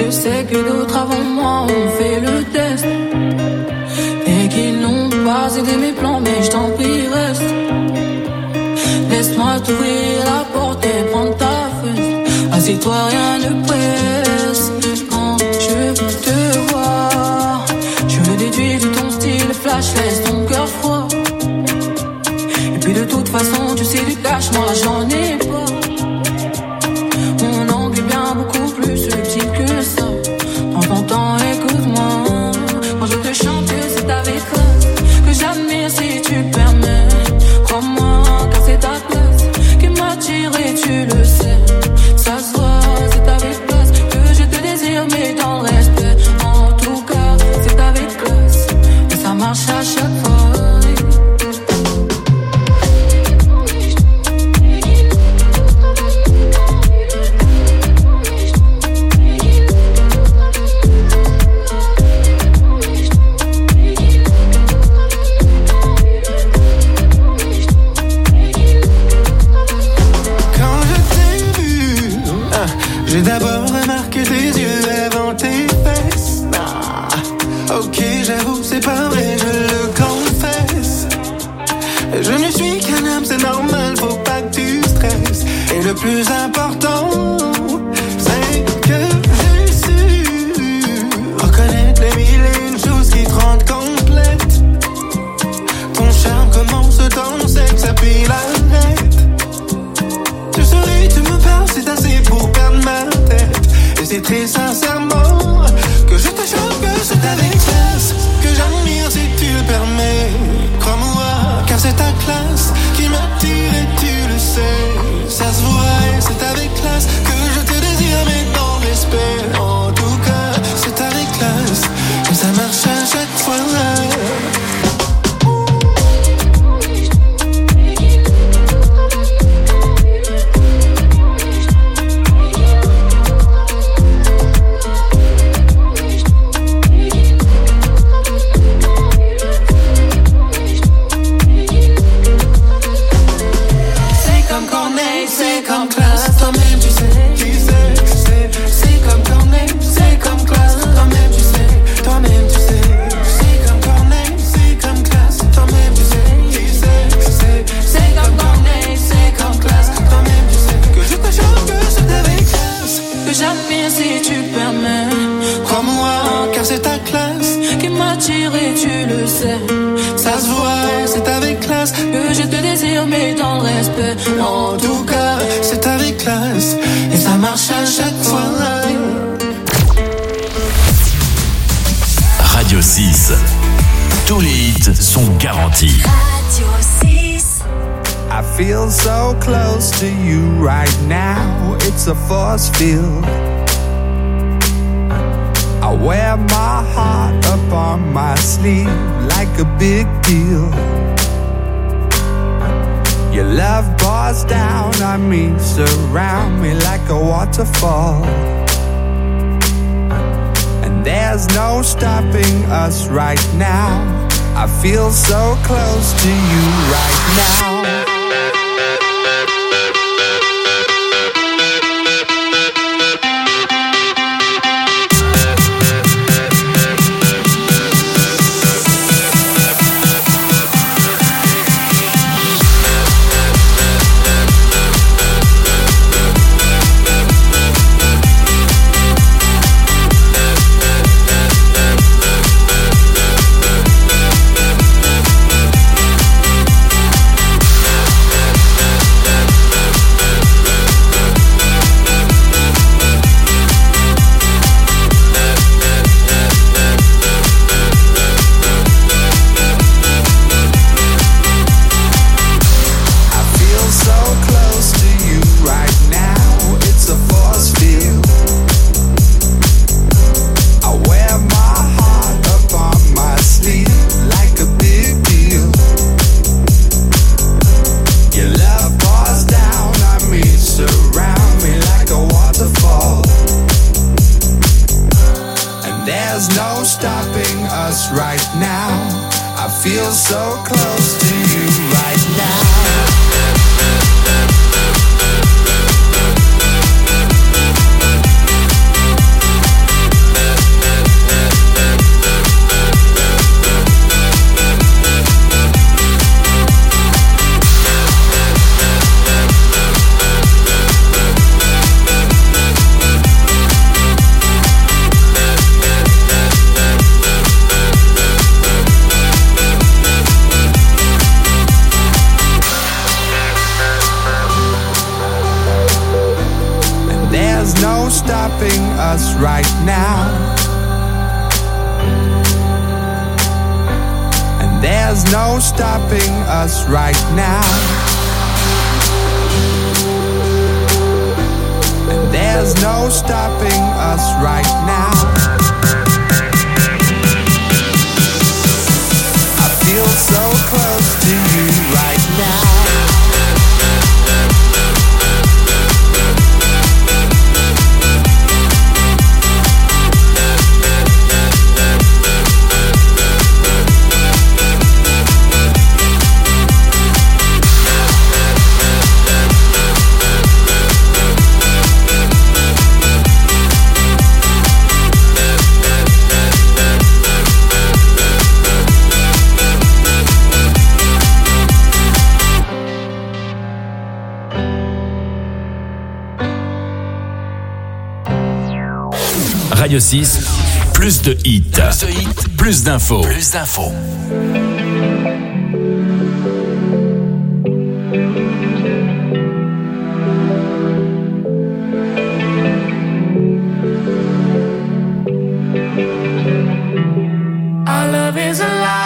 je sais que d'autres avant moi ont fait le test et qu'ils n'ont pas aidé mes plans, mais je t'en prie reste. Laisse-moi t'ouvrir la porte et prendre ta fesse. Assieds-toi, rien ne presse. Quand je te vois, je le déduis de ton style flash, laisse ton cœur froid. Et puis de toute façon, tu sais du cash, moi j'en ai pas. Mon angle est bien beaucoup plus subtil que ça. Prends ton temps, écoute-moi. Quand je te chante, c'est avec classe que j'admire si tu permets. Crois-moi, car c'est ta classe qui m'attire et tu le sais. Ça se voit, c'est avec classe que je te désire, mais dans le respect. En tout cas, c'est avec classe et ça marche à chaque fois. J'ai d'abord remarqué tes yeux avant tes fesses. Ok, j'avoue, c'est pas vrai, je le confesse. Je ne suis qu'un homme, c'est normal, faut pas que tu stresses. Et le plus important, c'est que j'ai su reconnaître les mille et une choses qui te rendent complète. Ton charme commence dans le sexe, puis l'arrête. Tu souris, tu me parles, c'est assez pour perdre ma tête. Et c'est très sincèrement que je te choque, que c'est avec classe que j'admire si tu le permets. Crois-moi, car c'est ta classe qui m'attire et tu le sais. Ça se voit et c'est avec classe que je te désire, mais dans le respect. En tout cas, c'est avec classe que ça marche à chaque fois. C'est comme classe, toi-même tu sais, c'est comme Corneille, c'est comme classe, toi-même tu sais, c'est comme Corneille, c'est comme classe, toi-même tu sais, c'est comme Corneille, c'est comme classe, toi-même tu sais, que je te choque, que c'est avec classe, que j'admire si tu permets, crois-moi, car c'est ta classe qui m'attire et tu le sais, ça se voit, c'est avec classe, que je te désire mais dans le respect, en tout cas, c'est avec classe, et ça marche à chaque fois. Radio 6, tous les hits sont garantis. Radio 6. I feel so close to you right now, it's a force field. I wear my heart up on my sleeve like a big deal. Your love pours down on me, surround me like a waterfall. And there's no stopping us right now. I feel so close to you right now. feel so close to you right now. there's no stopping us right now. And there's no stopping us right now. And there's no stopping us right now. I feel so close to you right now. Radio 6, plus de hits. Plus de hits, plus d'infos. Plus d'infos. Our love is alive.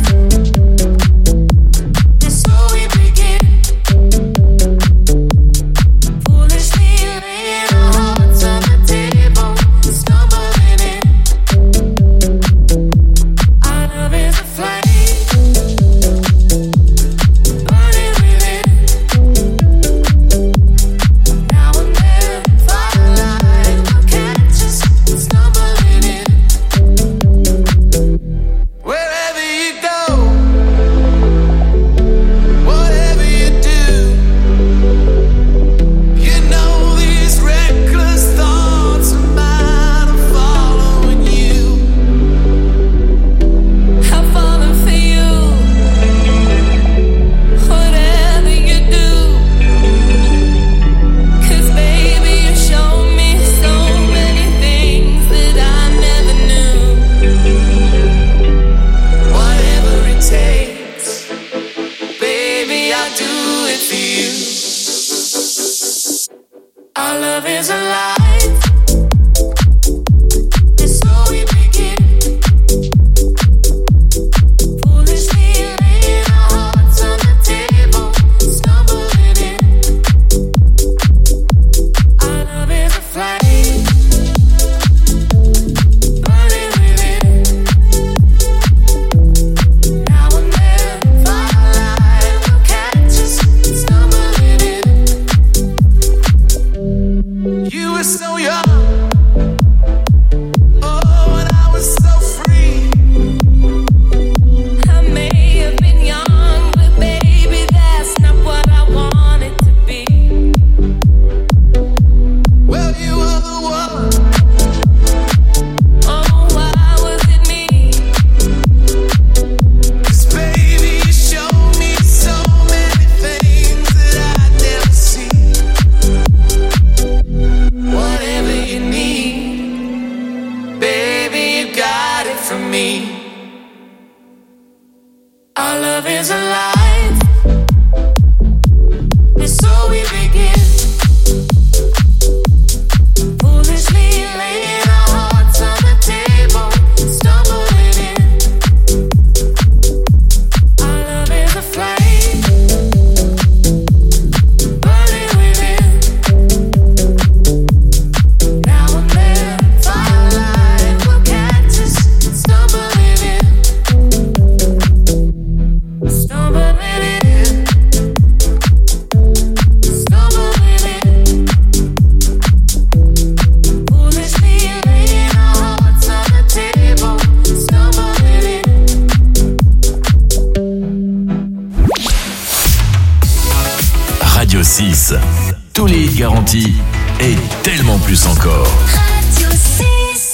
Radio 6. Tous les hits garantis et tellement plus encore. Radio 6.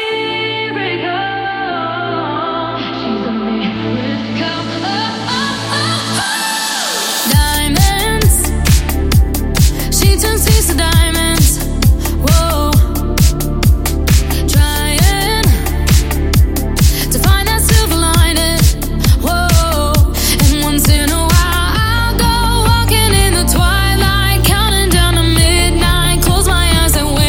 Diamonds, she turns these to diamonds. Whoa, trying to find that silver lining. Whoa, and once in a while I'll go walking in the twilight, counting down to midnight. Close my eyes and wait.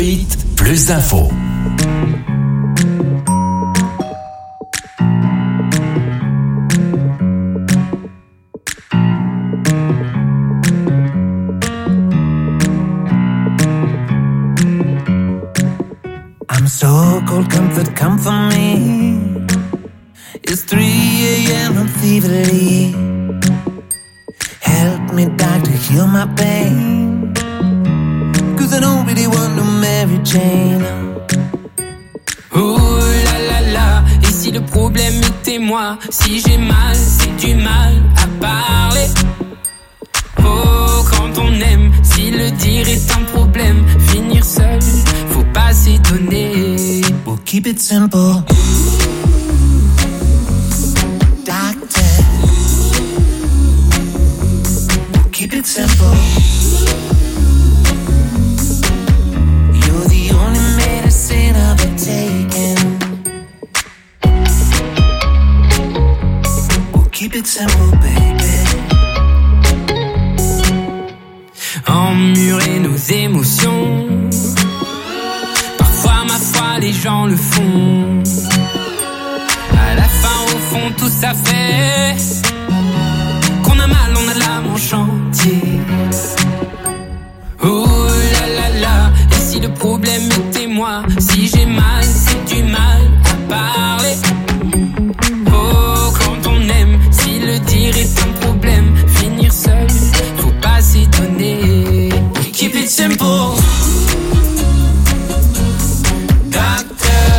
Hit, plus d'infos. I'm so cold, come for me. It's 3 a.m. I'm thievery. Help me, doctor, heal my pain. 'Cause I don't really want no Mary Jane. Oh là là là, et si le problème était moi? Si j'ai mal, c'est du mal à parler. Oh, quand on aime, si le dire est un problème, finir seul, faut pas s'étonner. We'll keep it simple. Doctor, we'll keep it simple. You're the only medicine I've been taking. We'll keep it simple, baby. Emmurer nos émotions, parfois ma foi les gens le font. À la fin au fond tout ça fait qu'on a mal, on a l'âme en chantier. Oh là là là, et si le problème était moi? Si j'ai mal, c'est du mal à parler. Oh, quand on aime, si le dire est un problème, finir seul, faut pas s'étonner. Keep it simple, doctor.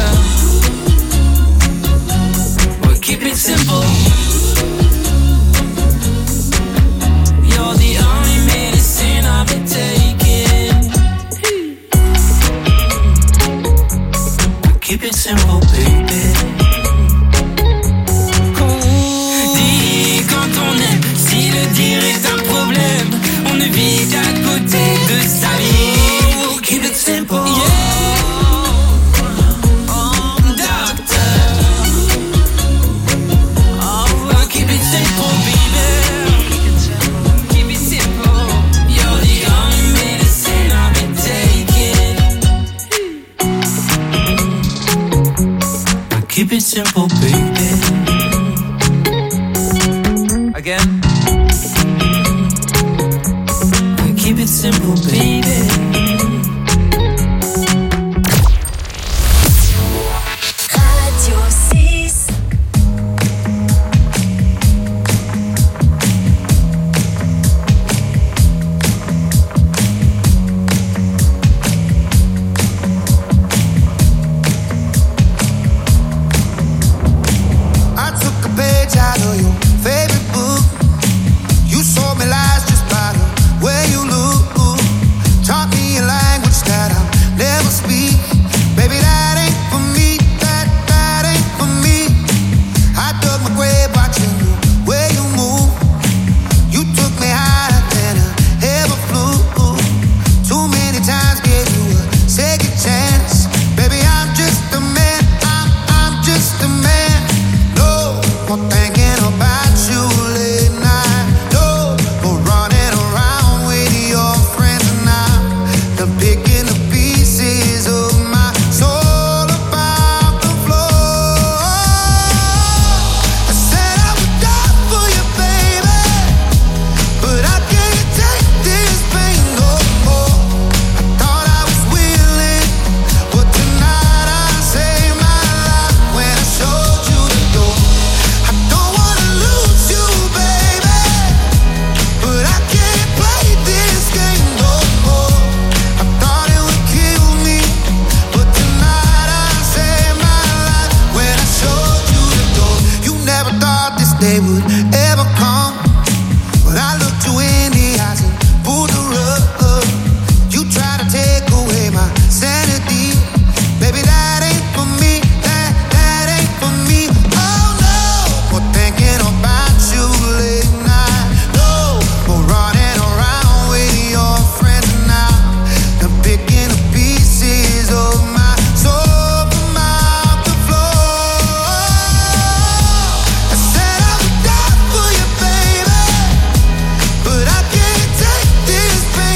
We'll keep it simple. You're the only medicine I've been taking. We'll keep it simple, baby. Dis quand on aime, si le dire est un problème, on ne vit qu'à côté de sa vie. We'll keep it simple. Yeah, doctor. Oh, keep it simple, baby. Keep it simple. You're the only medicine I've been taking. We'll keep it simple, baby. Again. We'll keep it simple, baby. Radio 6. I took a page out of your favorite book. You sold me lies just by the way you look. Taught me a language that I'll never speak. Baby, that ain't for me. That ain't for me. I dug my grave watching the way you move. You took me higher than I ever flew. Too many times gave you a second chance. Baby, I'm just a man. I'm just a man. No more thinking about you late night. No more running around with your friends now. I'm picking the pieces of my soul about the floor. I said I would die for you, baby, but I can't take this pain no more. I thought I was willing, but tonight I saved my life when I showed you the door. I don't wanna lose you, baby, but I can't play this game no more. I thought it would kill me, but tonight I saved my life when I showed you the door. You never thought this day would ever come, but I looked you in the eyes and pulled the rug. You tried to take away my sanity. Baby, that ain't for me. That ain't for me. Oh no, more thinking about you late night. No more running around with your friends now. I'm picking the pieces of my soul from out the floor. I said I would die for you, baby, but I can't take this pain.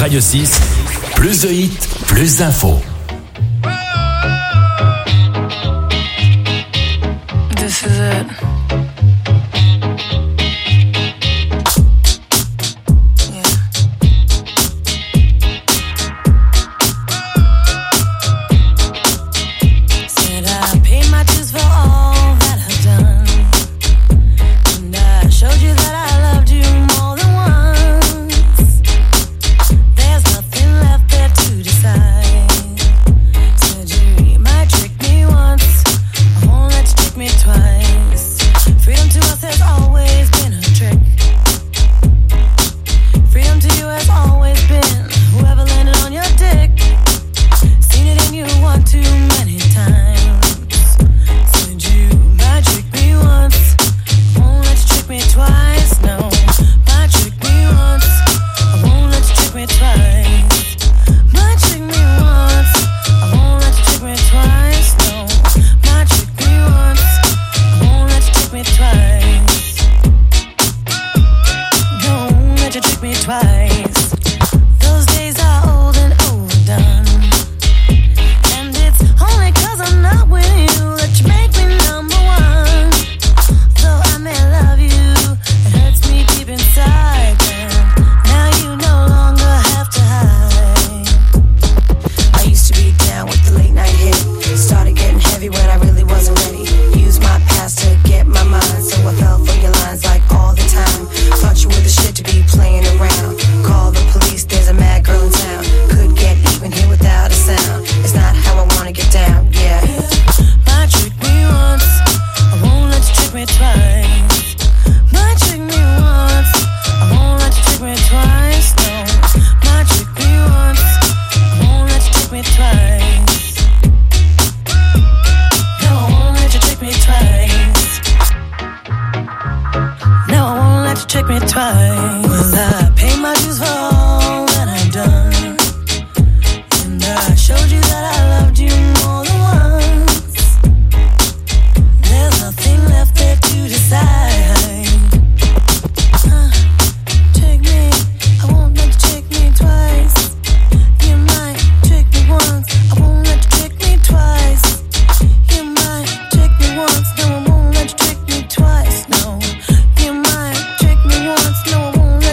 Radio 6, plus de hits, plus d'infos. This is it. Once, no, I won't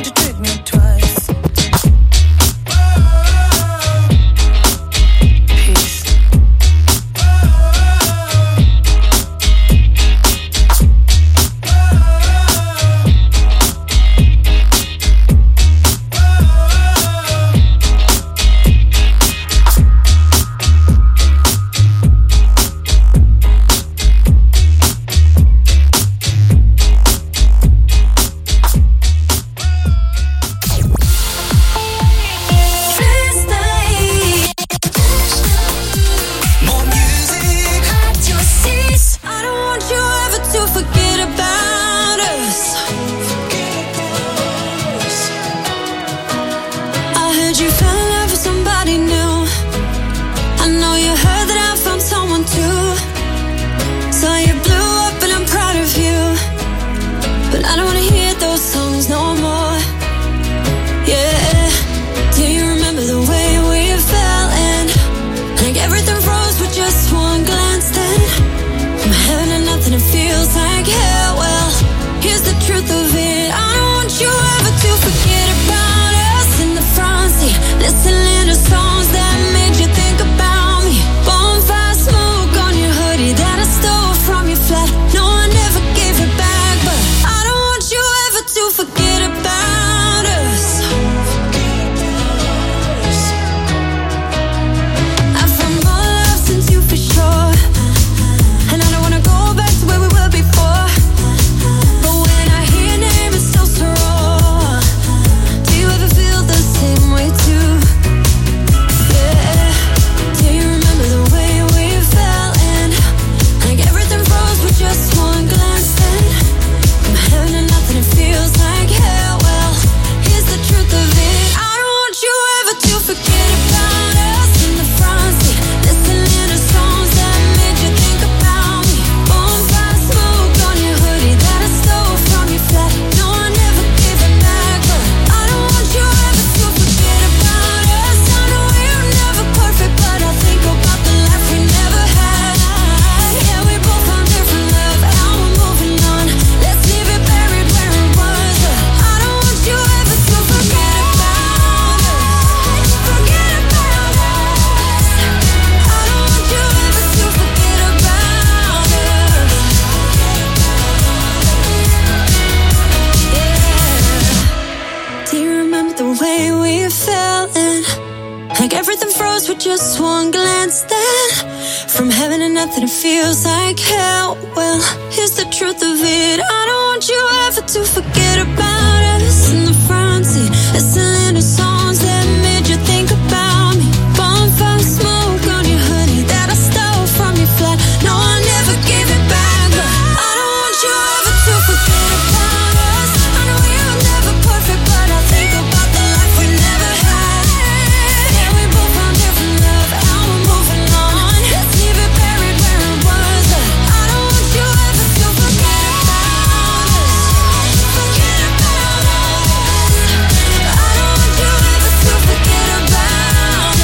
just one glance then from heaven to nothing, it feels like hell. Well, here's the truth of it. I don't want you ever to forget about us. In the front seat, listening to songs that made you think about me. Bonfire smoke on your hoodie that I stole from your flat. No, I never gave it back, but I don't want you ever to forget about us. I know we were never perfect, but I think about the life we never had. Yeah, we both found different love, and we're moving on. Let's leave it buried where it was. I don't want you ever to forget about us. Forget about us. I don't want you ever to forget about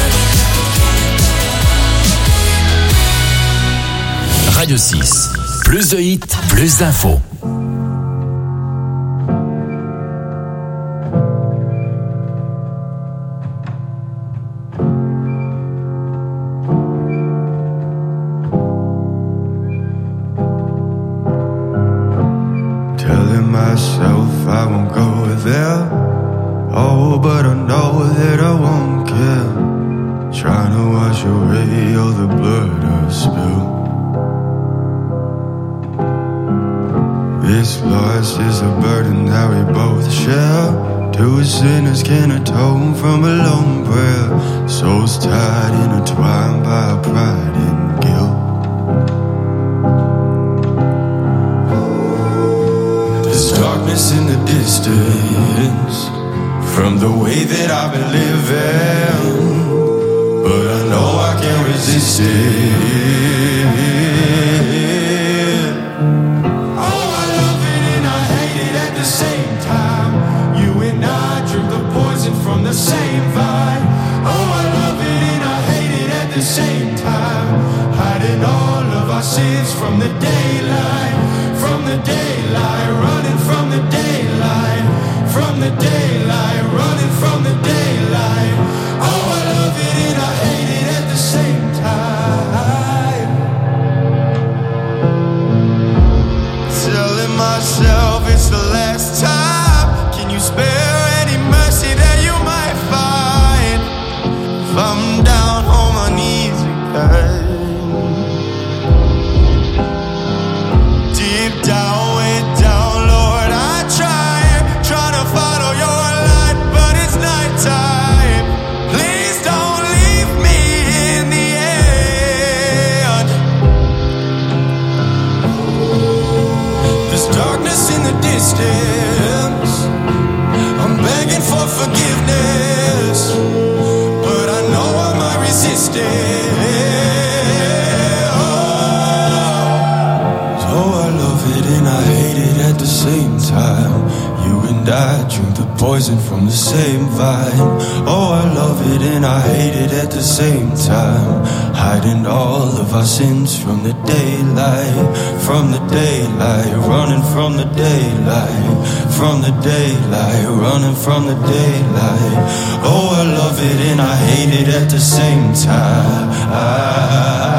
us. Radio 6. Plus de hits, plus d'infos. Telling myself I won't go there. Oh, but I know that I won't care. Trying to wash away all the blood I spilled. This loss is a burden that we both share. Two sinners can atone from a lone prayer. Souls tied, intertwined by pride and guilt. There's darkness in the distance from the way that I've been living, but I know I can't resist it. From the same vine. Oh, I love it and I hate it at the same time. Hiding all of our sins from the daylight. From the daylight, running from the daylight. From the daylight, running from the daylight. Oh, I love it and I hate it at the same time. Telling myself it's the last time. Can you spare any mercy that you might find? If I'm down on my knees again, deep down, way down, Lord, I try to follow your light, but it's nighttime. Please don't leave me in the end. There's darkness in the distance. I'm begging for forgiveness, but I know I might resist it. Oh, I love it and I hate it at the same time. You and I drink the poison from the same vine. Oh, I love it and I hate it at the same time. Hiding all of our sins from the daylight. From the daylight, running from the daylight. From the daylight, running from the daylight. Oh, I love it and I hate it at the same time.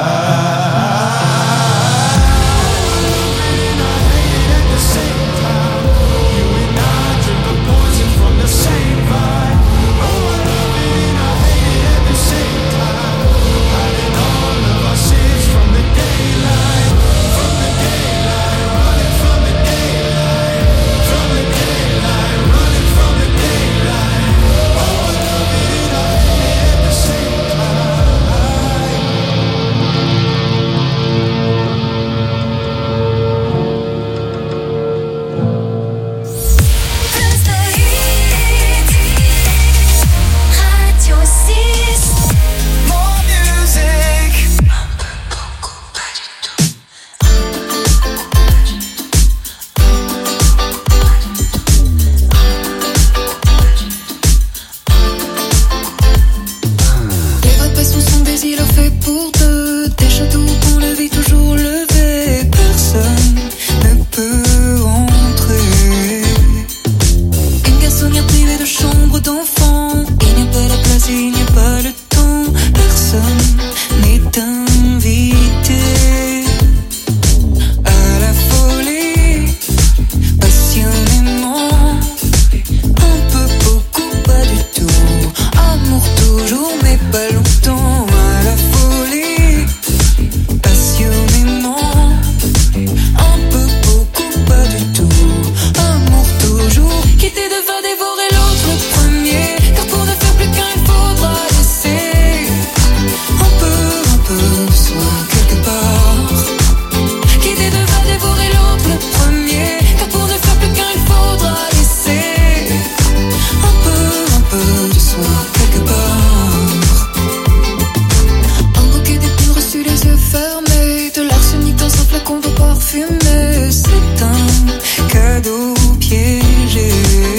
parfumé, c'est un cadeau piégé.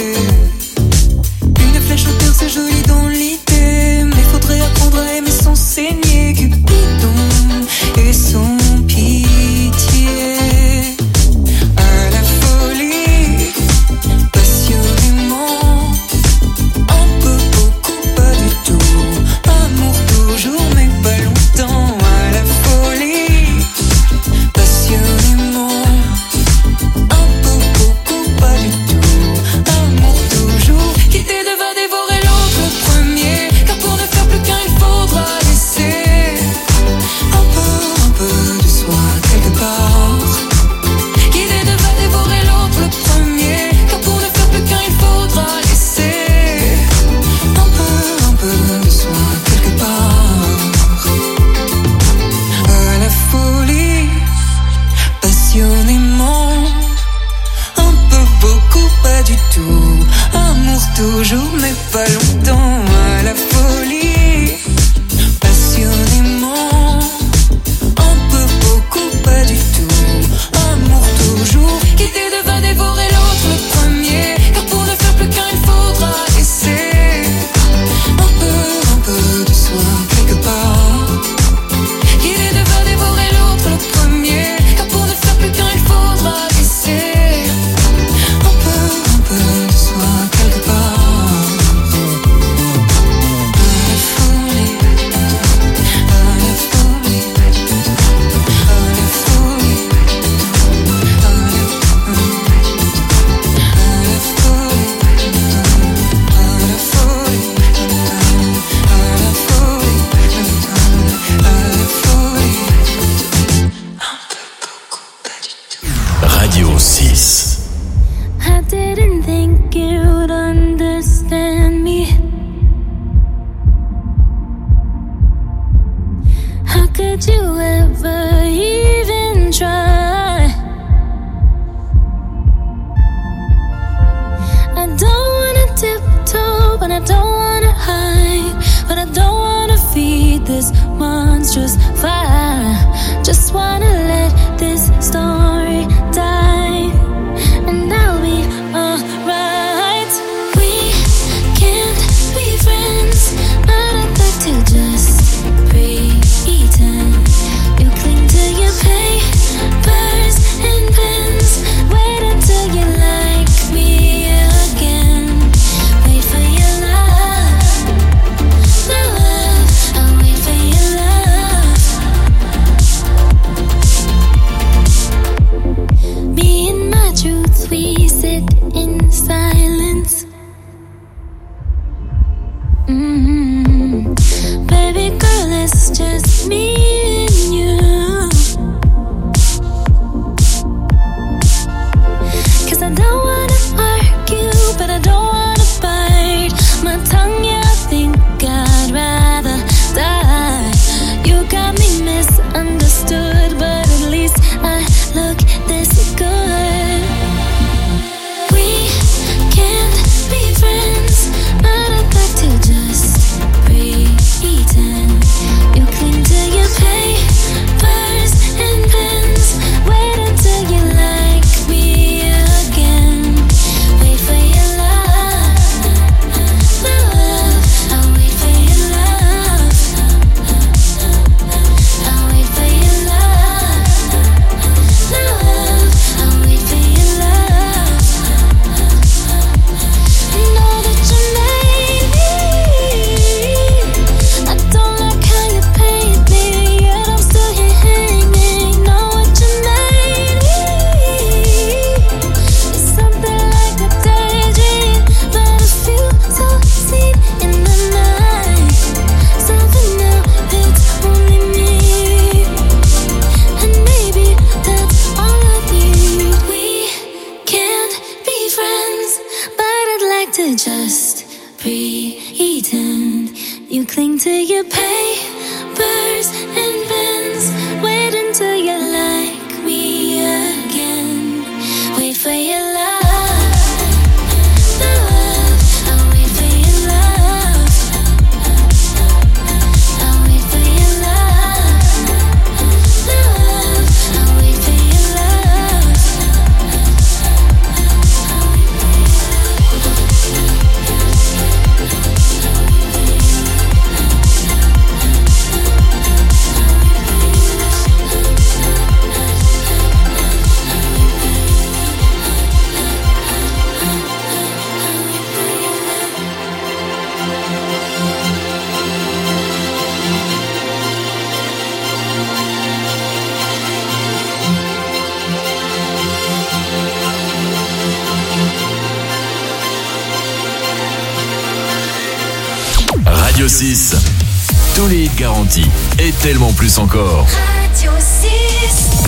Une flèche au cœur, c'est joli dans l'idée, mais faudrait apprendre à aimer sans saigner. Cupidon et son pitié. À la folie, passionnément, un peu, beaucoup, pas du tout. Amour toujours, mais pas longtemps. À la folie, passionnément, un peu, beaucoup, pas du tout. Amour toujours. L'idée de va dévorer l'autre le premier, car pour ne faire plus qu'un, il faudra laisser un peu de soi quelque part. L'idée de va dévorer l'autre le premier, car pour ne faire plus qu'un, il faudra laisser un peu de soi quelque part. À la folie, passionnément, un peu, beaucoup, pas du tout. Amour toujours, mais pas longtemps. À la folie, passionnément, un peu, beaucoup, pas du tout. Amour toujours. L'idée de va dévorer l'autre le premier, car pour ne faire plus qu'un, il faudra laisser un peu de soi quelque part. L'idée de va dévorer l'autre le premier, car pour ne faire plus qu'un, il faudra laisser un peu de soi quelque part. À la folie, à la folie, à la folie, à la Radio 6. I didn't think you'd understand me. How could you ever even try? I don't wanna tiptoe, but I don't wanna hide, but I don't wanna feed this monstrous fire. Just wanna let this story die, and I'll be alright. We can't be friends, but I'd like to just pretend. You cling to your papers and pens. Wait until you like me again. Wait for your love, love. I'll wait for your love. Me and my truth, we sit in silence. Baby girl, it's just me and you. 'Cause I don't wanna argue, but I don't wanna bite my tongue. Yeah, I think I'd rather die. You got me misunderstood, but at least I look this good. We can't be friends, but I'd like to just pretend. You cling to your papers and pens. Wait until you like me again. Wait for your love, love. I'll wait for your love. I'll wait for your love, love. I'll wait for your love. Know that you made me. I don't like how you paint me, yet I'm still here hanging. Know what you made me. It's something like a daydream, but I feel so seen in the night. Something now, it's only me, and maybe that's all I need. We can't be friends, but I'd like to just pretend. You cling to your papers and pens. Wait until you like me again. Wait for your love, love. I'll wait for your love. I'll wait for your love, love. I'll wait for your love. 6. Tous les hits garantis et tellement plus encore. Radio 6.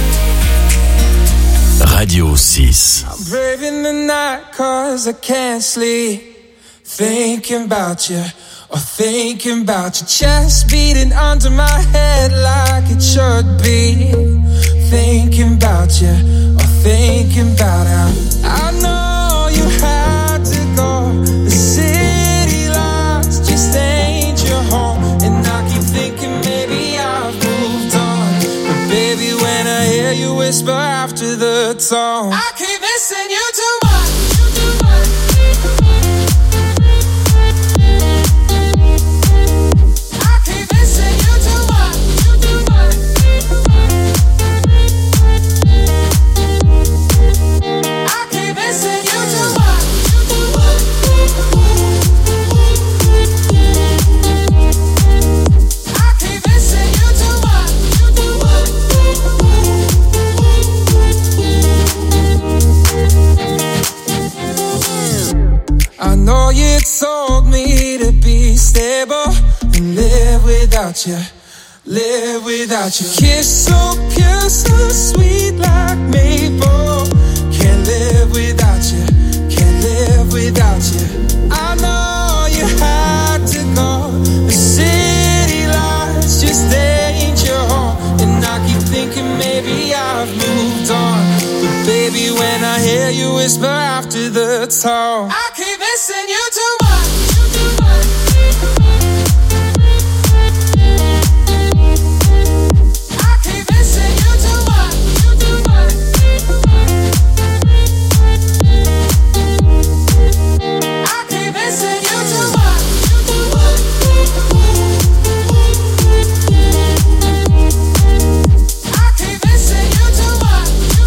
Radio 6. I'm braving the night 'cause I can't sleep. Thinking about you, or thinking about your chest beating under my head like it should be. Thinking about you, or thinking about how I know you had to go. The city lights just ain't your home, and I keep thinking maybe I've moved on. But baby, when I hear you whisper after the tone, I keep missing you too much. You told me to be stable and live without you, live without you. Kiss so pure, so sweet like maple. Can't live without you, can't live without you. I know you had to go. The city lights just ain't your home, and I keep thinking maybe I've moved on. But baby, when I hear you whisper after the tone, I keep missing you too much. I keep missing you too much. I keep missing you too much. I keep missing you too much.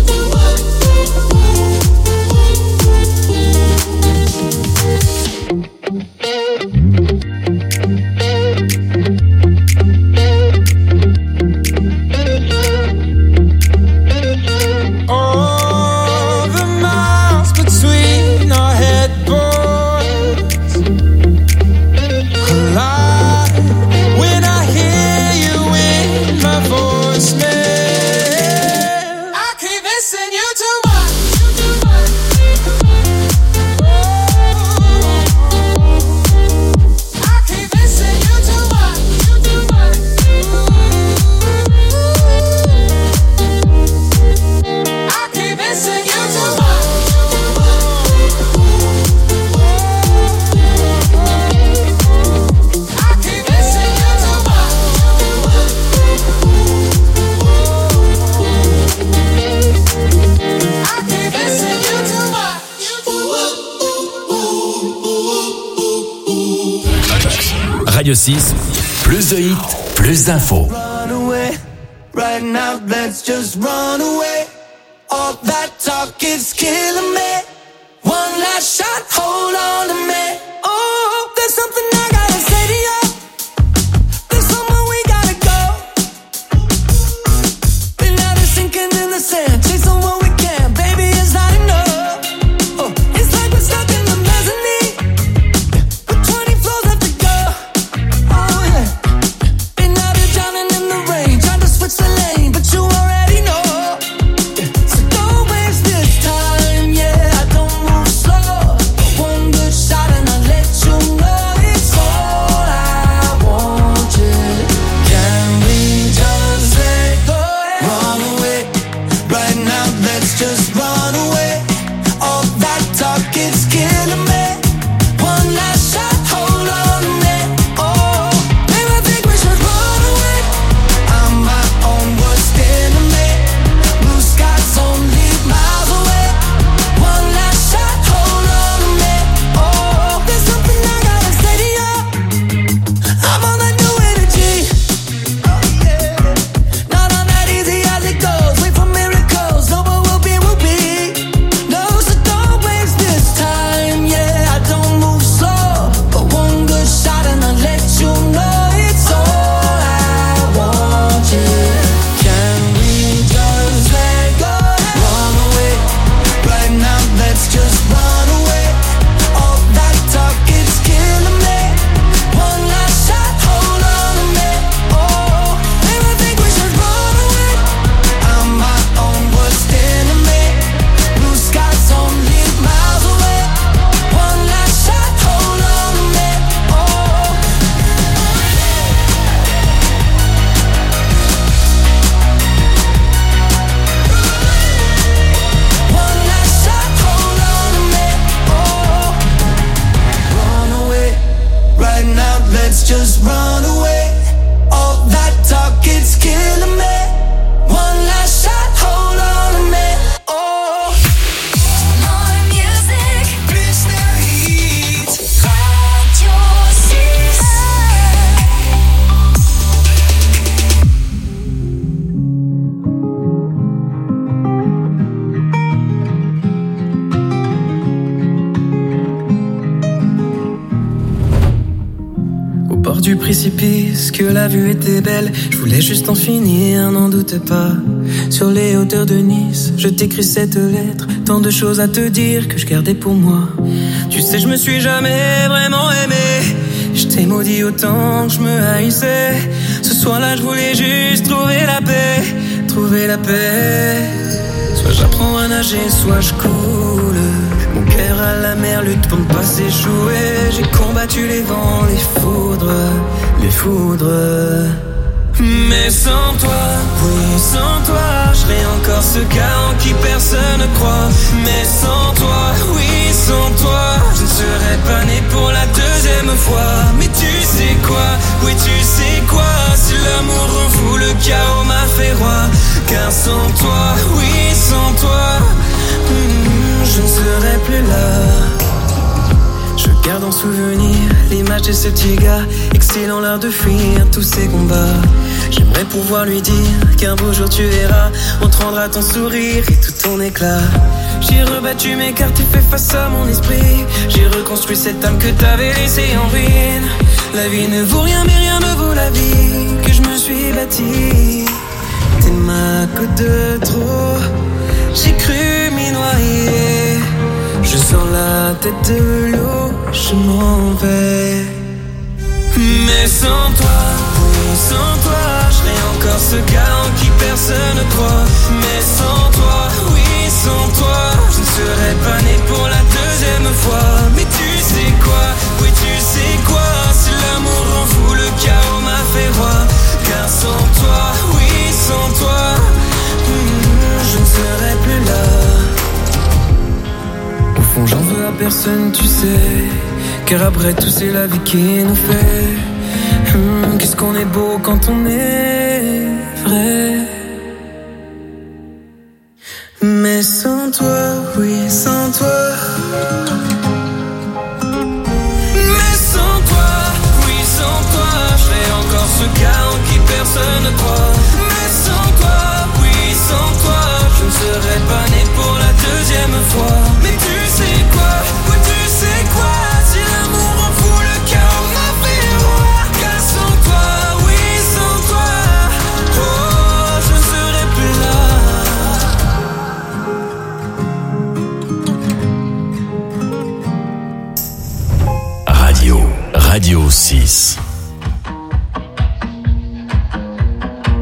All the miles between our headboards collide when I hear you in my voicemail. I keep missing you too much. I keep missing you too much. I keep missing you too much. I keep missing you too much. I keep missing you too much. Radio 6, plus de hits, plus d'infos. Run away, right now let's just run away. All that talk is killing me. One last shot, hold on to me. Oh, there's something I gotta say to you. There's somewhere we gotta go. Been out of sinking in the sand, chasing what we can, baby, it's not enough. Oh, it's like we're stuck in the mezzanine, with 20 floors left to go. Oh yeah, been out here drowning in the rain, trying to switch the lane, but you already know. So don't waste this time, yeah, I don't move slow. One good shot and I'll let you know. du précipice, que la vue était belle. Je voulais juste en finir, n'en doute pas. Sur les hauteurs de Nice, je t'écris cette lettre. Tant de choses à te dire que je gardais pour moi. Tu sais, je me suis jamais vraiment aimé. Je t'ai maudit autant que je me haïssais. Ce soir-là, je voulais juste trouver la paix. Trouver la paix. Soit j'apprends à nager, soit je coule. Mon cœur à la mer lutte pour ne pas s'échouer. J'ai combattu les vents, les foudres. Les foudres. Mais sans toi, oui sans toi, je serais encore ce gars en qui personne ne croit. Mais sans toi, oui sans toi, je ne serais pas né pour la deuxième fois. Mais tu sais quoi, oui tu sais quoi, si l'amour rend fou, le chaos m'a fait roi. Car sans toi, oui sans toi, je ne serais plus là. Je garde en souvenir l'image de ce petit gars, excellent l'art de fuir tous ces combats. J'aimerais pouvoir lui dire qu'un beau jour tu verras, on te rendra ton sourire et tout ton éclat. J'ai rebattu mes cartes et fait face à mon esprit. J'ai reconstruit cette âme que t'avais laissée en ruine. La vie ne vaut rien mais rien ne vaut la vie que je me suis bâtie. T'es ma côte de trop, j'ai cru m'y noyer. Je sors la tête de l'eau, je m'en vais. Mais sans toi, oui sans toi, je serais encore ce gars en qui personne ne croit. Mais sans toi, oui sans toi, je ne serais pas né pour la deuxième fois. Mais tu sais quoi, oui tu sais quoi, si l'amour rend fou, le chaos m'a fait roi. Car sans toi, oui sans toi, je ne serais plus là. Au fond j'en veux à personne tu sais, car après tout c'est la vie qui nous fait. Qu'est-ce qu'on est beau quand on est vrai. Mais sans toi, oui sans toi. Mais sans toi, oui sans toi, je serais encore ce gars en qui personne ne croit. Mais sans toi, oui sans toi, je ne serais pas né pour la deuxième fois. Mais tu sais quoi, oui tu sais quoi, si l'amour en fout le chaos m'a fait roi. Car sans toi, oui sans toi, oh je ne serais plus là. Radio 6.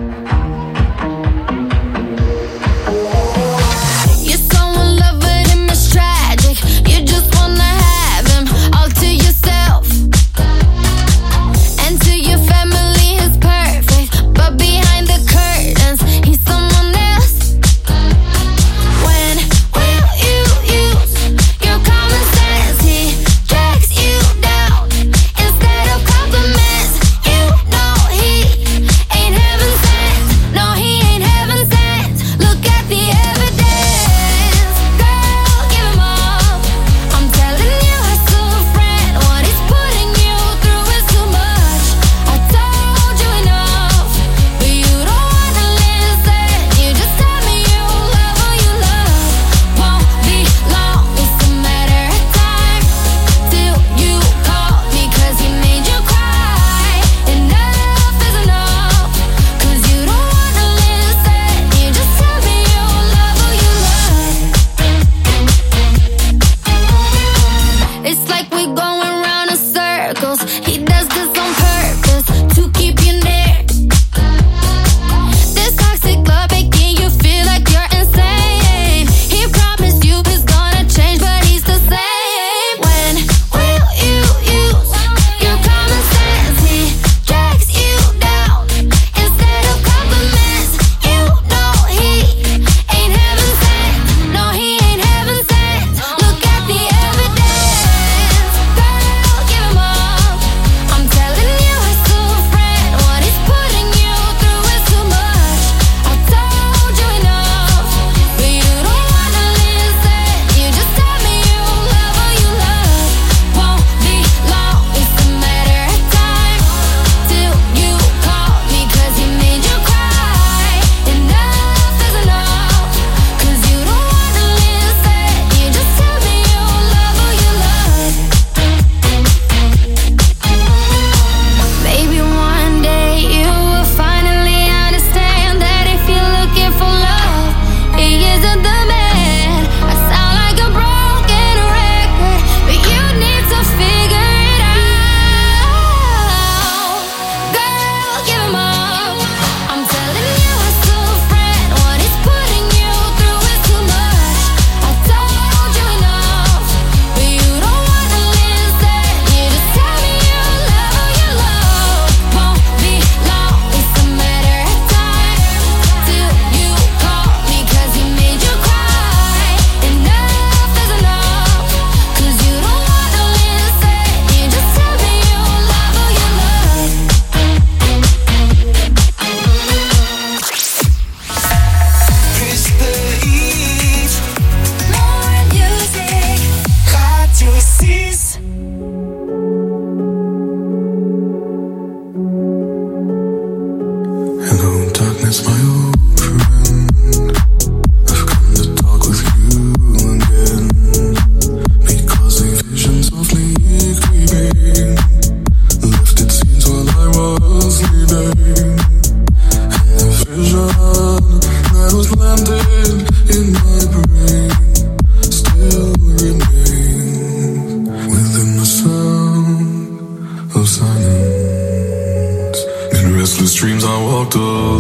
landed in my brain still remain within the sound of silence. In restless dreams I walked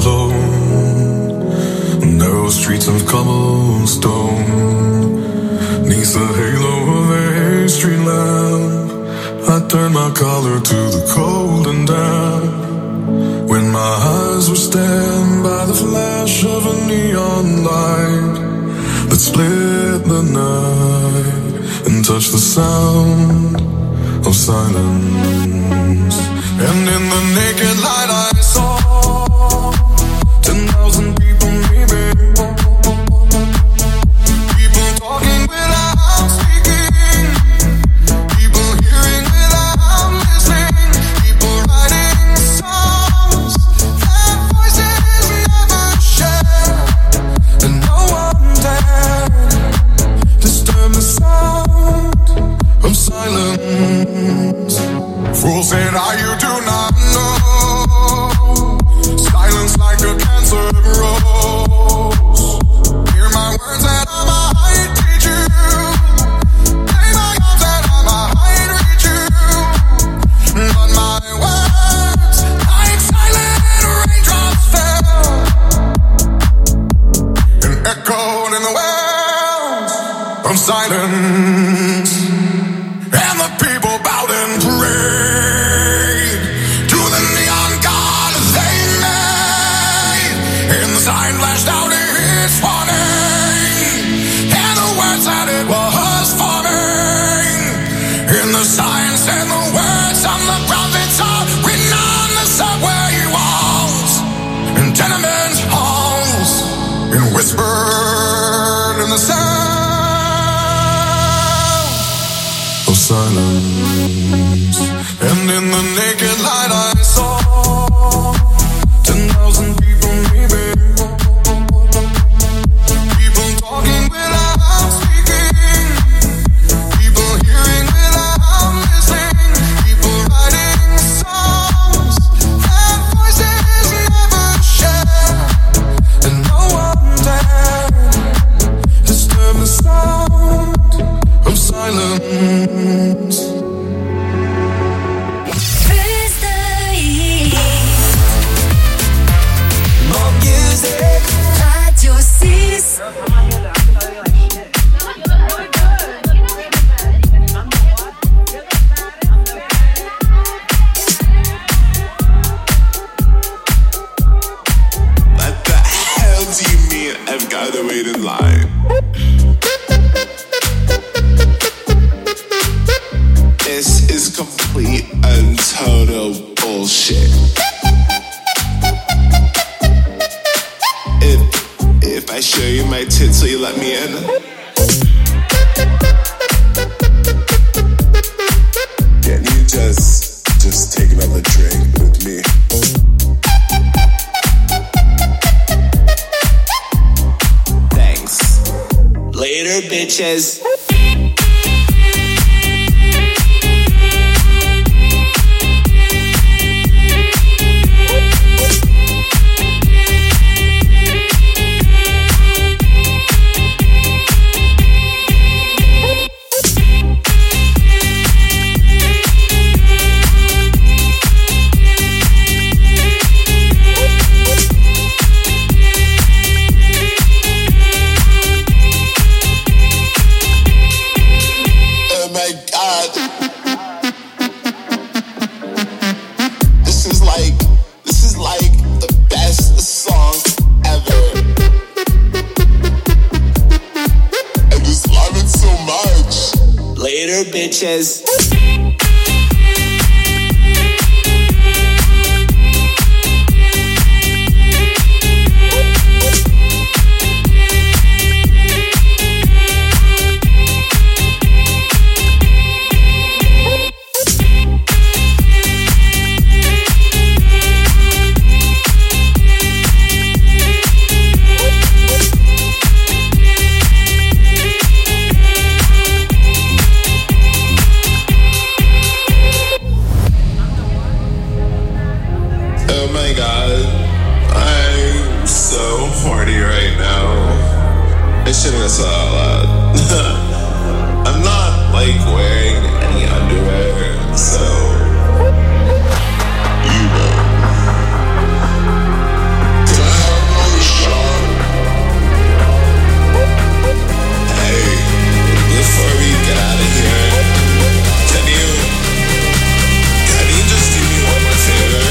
alone, narrow streets of cobblestone, neath the halo of a street lamp. I turned my collar to the cold and damp. When my eyes were stabbed by the flash of a neon light that split the night and touched the sound of silence. And in the naked light I saw 10,000 people maybe, people talking without speaking, people hearing without listening, people writing songs that voices never share, and no one dared disturb the sound of silence. Fools said, you do not know. Silence like a cancer grows. Hear my words that I might teach you. Play my arms that I might reach you. But my words, like silent raindrops, fell and echoed in the wells of silence. And the people bowed and prayed to the neon god they made. And the sign flashed out its warning, and the words that it was forming. And the signs and the words on the prophets are written on the subway walls and tenement halls, and whispered in the sound of silence. And in the naked light I saw 10,000 people maybe, people talking without speaking, people hearing without listening, people writing songs that voices never share, and no one dared disturb the sound of silence. Radio 6. What the hell do you mean I've got to wait in line? This is complete and total bullshit. If I show you my tits, will you let me in? Can you just take another drink with me? Thanks. Later, bitches. Bitches. horny right now. I shouldn't have said that out loud. I'm not like wearing any underwear, so you know. Can I have another shot? Hey, before we get out of here, can you just do me one more favor?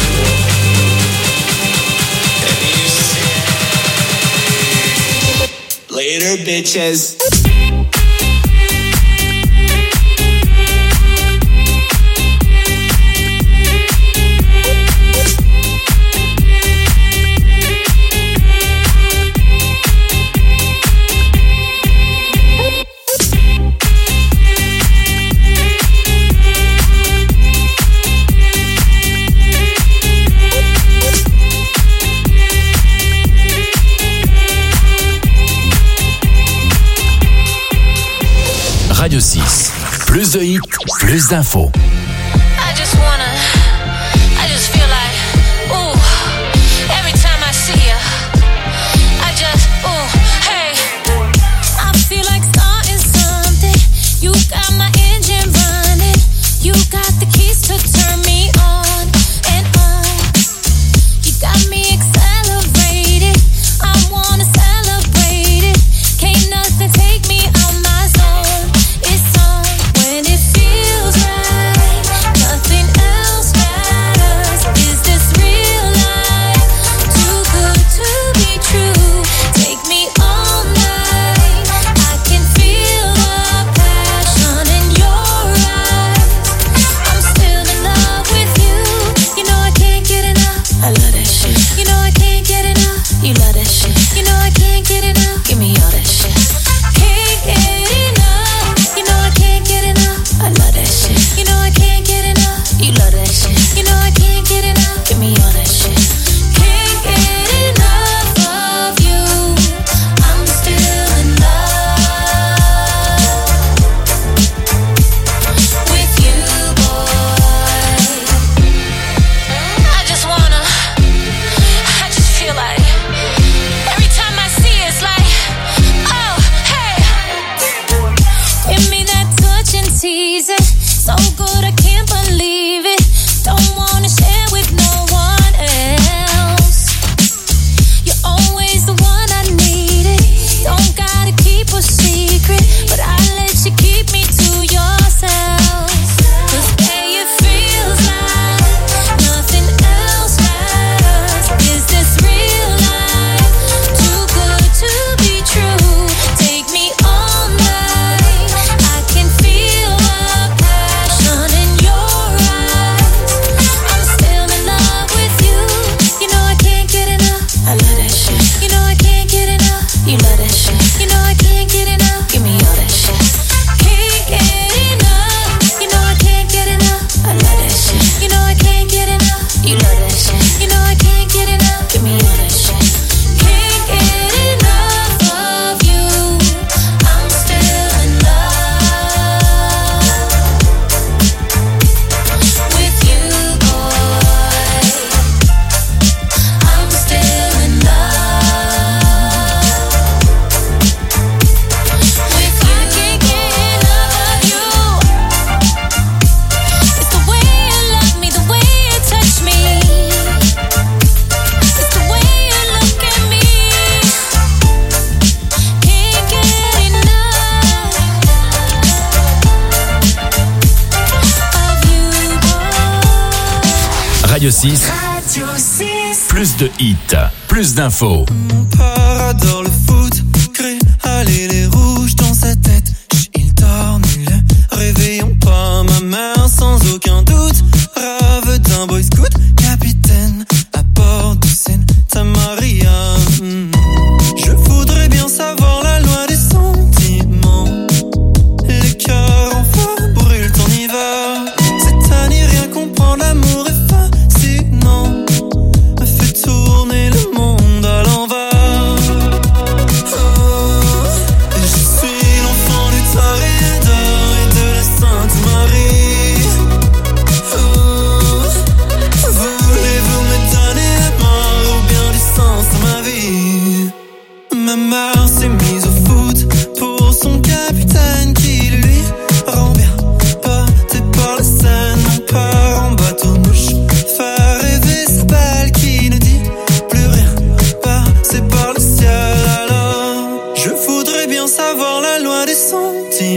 Later, bitches. Radio 6. Plus de hits, plus d'infos. I just feel like, ooh, every time I see ya, I just, ooh, hey. I feel like starting something. You got my engine running. You got the keys to turn me on and on. You got me accelerated. I wanna celebrate it. Can't nothing take me out my zone. It's on when it feels right. Nothing else matters. Is this real life? Too good to be true. Take me all night. I can feel the passion in your eyes. I'm still in love with you. You know I can't get enough. I love that shit. You know I can't get enough. You love that shit. You know I can't get enough. Give me all that shit. Can't get enough. You know I can't get enough. I love that shit. You know I can't get enough. You love that shit. You know I can't get enough. Give me all that shit. Can't get enough of you. I'm still in love with you, boy. I just feel like, every time I see it, it's like, oh, hey. Give me that touch and tease it. So good I can't believe it. Don't wanna share with no one else. You're always the one I needed. Don't gotta keep a secret, but I let you keep me to yourself. 'Cause babe, it feels like nothing else matters. Is this real life? Too good to be true. Take me all night. I can feel the passion in your eyes. I'm still in love with you. You know I can't get enough. I love that shit. You know I can't get enough. You love that shit. You know I can't get enough. Give me all that shit. Can't get enough. You know I can't get enough. I love that shit. You know I can't get enough. You love that shit. You know I can't get enough. Give me all that shit. Can't get enough of you. I'm still in love with you, boy. I'm still in love with you. I can't get enough of you. It's the way you love me, the way you touch me. It's the way you look at me. Can't get enough of you, boy. Radio 6. Plus de hits, plus d'infos. Mon père adore le foot, crée aller les rouges dans sa tête. Il dort nul, réveillons pas ma mère sans aucun doute. Rêve d'un boy scout, capitaine à bord de Santa Maria. Je voudrais bien savoir la loi des sentiments. Les cœurs en feu brûlent en hiver. C'est à n'y rien comprendre, l'amour est fascinant. Fait tourner le monde à l'envers.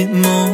les mots.